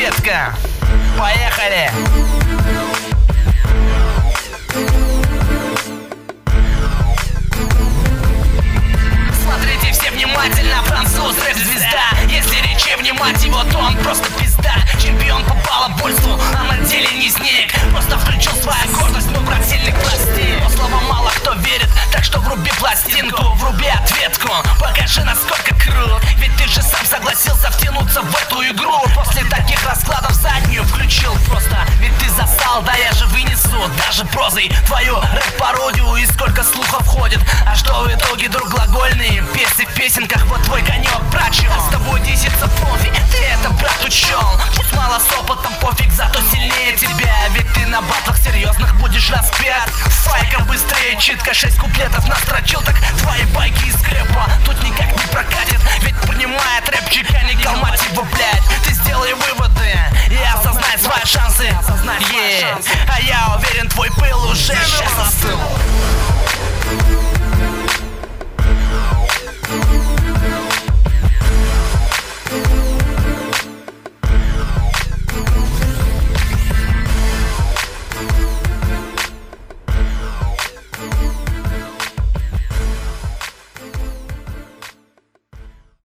ответка. Поехали! Смотрите все внимательно, француз, рэп-звезда. Если речи внимать его, то он просто пизда. Чемпион по баллобольству, а на деле не снег. Просто включил свою гордость, мой брательник, прости. Но слова мало кто верит, так что вруби пластинку, вруби ответку, покажи, насколько крут. Ведь ты же сам согласился втянуться в эту игру. После таких раскладов заднюю включил просто. Ведь ты засал, да я же вынесу даже прозой твою рэп-пародию. И сколько слухов ходит, а что в итоге, друг, глагольные песни в песенках, вот твой конек, братчик. С тобой десятся профи, ты это, брат, учел. Пусть мало с опытом, пофиг, зато сильнее тебя. Ведь ты на батлах серьезных будешь распят. Файка быстрее, читка, 6 куплетов настрочил. Так твои байки из скрепа тут никак не прокатит. Ведь понимает рэпчика не калматит.